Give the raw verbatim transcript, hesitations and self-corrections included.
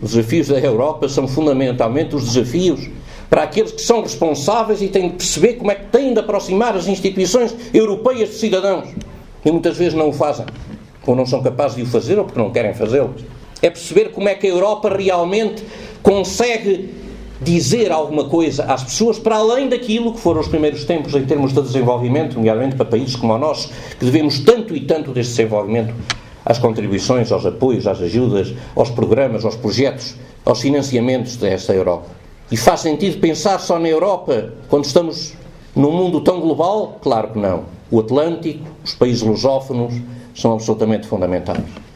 Os desafios da Europa são fundamentalmente os desafios para aqueles que são responsáveis e têm de perceber como é que têm de aproximar as instituições europeias de cidadãos. E muitas vezes não o fazem, ou não são capazes de o fazer, ou porque não querem fazê-lo. É perceber como é que a Europa realmente consegue dizer alguma coisa às pessoas para além daquilo que foram os primeiros tempos em termos de desenvolvimento, nomeadamente para países como o nosso, que devemos tanto e tanto deste desenvolvimento às contribuições, aos apoios, às ajudas, aos programas, aos projetos, aos financiamentos desta Europa. E faz sentido pensar só na Europa quando estamos num mundo tão global? Claro que não. O Atlântico, os países lusófonos são absolutamente fundamentais.